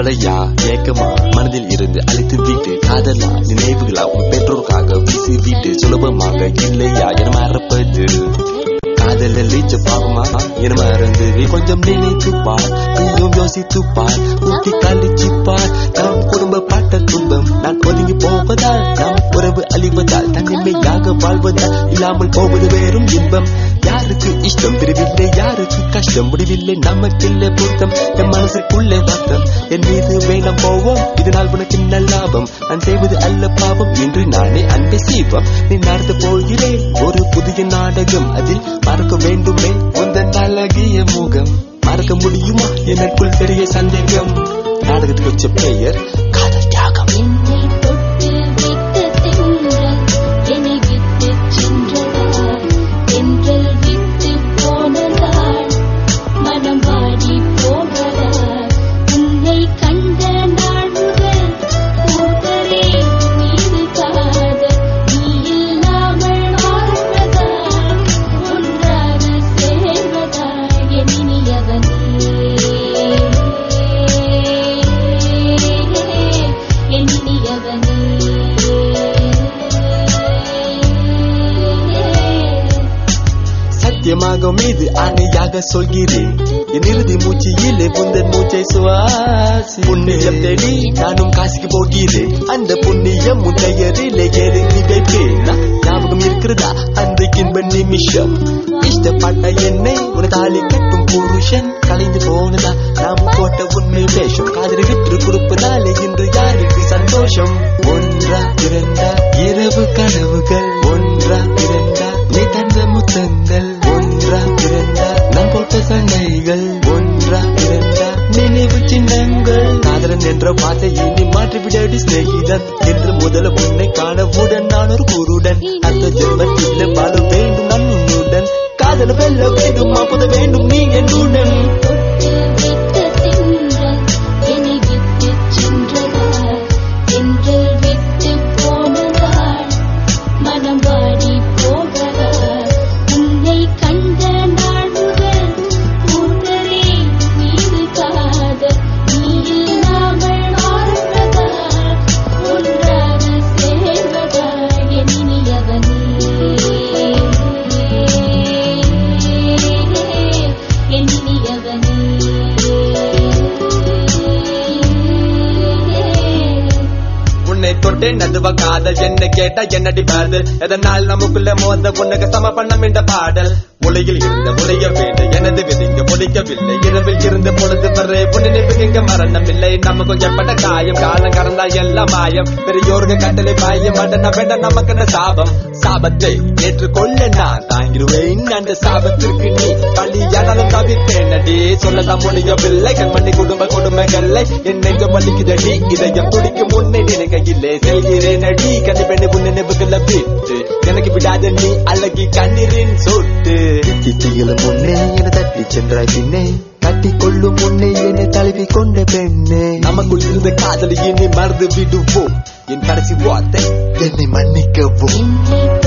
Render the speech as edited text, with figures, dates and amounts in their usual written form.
கவலையா ஏக்கமா மனதில் இருந்து அழித்து விட்டு காதலா நினைவுகளா உன் பெற்றோருக்காக வீசி விட்டு சுலபமாக இல்லையா என மறப்பது காதல லீச்ச பாவமா என மறந்து கொஞ்சம் நினைத்துப்பார் நீயும் யோசித்துப்பார் ஊட்டி கழிச்சுப்பார் நம் குடும்ப பாட்ட துன்பம் நான் ஒதுங்கி போவதால் நம் உறவு அழிவதால் தனிமையாக வாழ்வதால் இல்லாமல் போவது வேறும் இன்பம் யாருக்கு இஷ்டம் தெரியவில்லை யாருக்கு கஷ்டம் முடிவில்லை நமக்கில்லை பொருத்தம் என் மனசுக்குள்ளே வருத்தம் என் மீது வேணாம் போவோம் இதனால் உனக்கு நல்ல லாபம் நான் செய்வது அல்ல பாவம் என்று நானே அன்பை செய்வோம் நீ நடந்து போகிறேன் ஒரு புதிய நாடகம் அதில் மறக்க வேண்டுமே உந்தன் அழகிய முகம் மறக்க முடியுமா எனக்குள் பெரிய சந்தேகம் நாடகத்துக்கு வச்ச பெயர் காதல் தியாகம் மீது ஆணையாக சொல்கிறேன் என் இறுதி மூச்சியிலே புந்தன் மூச்சை சுவாசி புண்ணியம் தேடி நானும் காசிக்கு போகிறேன் அந்த புண்ணியம் முன்னையரிலே எழுதி வைப்பேன் ஞாபகம் இருக்கிறதா அந்த இன்ப நிமிஷம் இஷ்டப்பட்ட என்னை ஒரு தாலி கட்டும் புருஷன் கலைந்து போனதா நாம் போட்ட உண்மை வேஷம் காதலை விற்று கொடுப்பதாலே இன்று யாருக்கு சந்தோஷம் ஒன்றா இரண்டா இரவு கனவுகள் ஒன்றா இரண்டா நீ தந்த முத்தங்கள் ஒன்றா இரண்டா நாம் போட்ட சண்டைகள் ஒன்றா இரண்டா நினைவு சின்னங்கள் காதலன் என்ற வார்த்தை இனி மாற்றிவிடடி சிநேகிதன் என்று முதல உன்னை காணவுடன் நான் ஒரு குருடன் அந்த ஜென்மத்தில் வாழ வேண்டும் நான் உன்னுடன் காதல் வெல்ல வேண்டும் அப்போத வேண்டும் நீ என்னுடன் நதுவ காதல் என்ன கேட்டா என்னடி பாதல் எதனால் நமக்குள்ள மோத உனக்கு சமபண்ணம் என்ற பாடல் உலகில் இருந்த உடைய வேண்டும் எனது விதிங்க முடிக்கவில்லை இரவில் இருந்த பொழுது வரை நினைவு எங்க மரணம் இல்லை நம்ம கொஞ்சம் பட்ட காயம் காலம் கடந்தா எல்லாம் மாயம் பெரியோருக்கு கட்டளை பாயம் அட வேண்டாம் நமக்கு என்ன சாபம் சாபத்தை ஏற்றுக்கொள்ள நான் தாங்கிடுவேன் அந்த சாபத்திற்கு நீ பள்ளியானாலும் தவிர்ப்பேன் அடி சொல்லதான் முடியவில்லை கண்மணி குடும்பங்களை என் நெஞ்சம் வலிக்குதடி இதயம் துடிக்கும் முன்னே நினைக்கையில்லை செல்கிறேன் அடி கண்டிப்பெண்ணு உன் நினைவுகளை விட்டு எனக்கு விடாத நீ அழகி கண்ணீரின் சொட்டு திட்டிகளும் முன்னே என தட்டி சென்றாய் பின்னே கட்டி கொள்ளும் முன்னே என்னை தழுவி கொண்ட பெண்ணே நமக்குள் இருந்த காதலை என்னை மறந்து விடுவோம் என் கடைசி வார்த்தை என்னை மன்னிக்கவும்